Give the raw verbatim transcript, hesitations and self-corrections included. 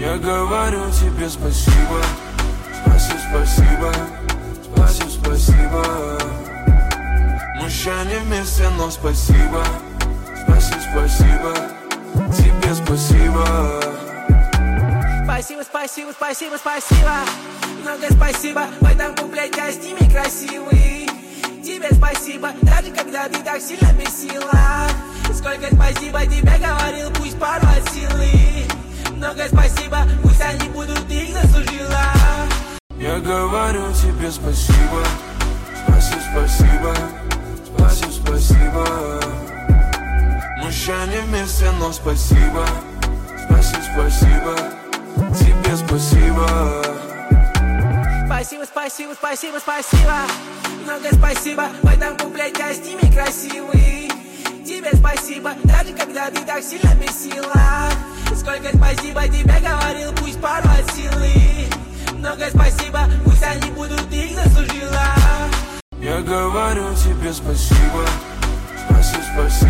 Я говорю тебе спасибо, спасибо, спасибо, спасибо, спасибо. Мы еще не вместе, но спасибо, спасибо, спасибо, тебе спасибо. Спасибо, спасибо, спасибо, спасибо. Много спасибо, в этом куплете с ними красивый. Тебе спасибо, даже когда ты так сильно бесила. Сколько спасибо тебе говорил, пусть пару от силы. Много спасибо, пусть они будут, ты их заслужила. Я говорю тебе спасибо, спасибо, спасибо, спасибо, спасибо. Мы еще не вместе, но спасибо, спасибо, спасибо, тебе спасибо. Спасибо, спасибо, спасибо, спасибо. Много спасибо, в этом куплете с ними красивый. Тебе спасибо, даже когда ты так сильно бесила. Сколько спасибо тебе говорил, пусть пару от силы. Много спасибо, пусть они будут, ты их заслужила. Я говорю тебе спасибо, спасибо, спасибо.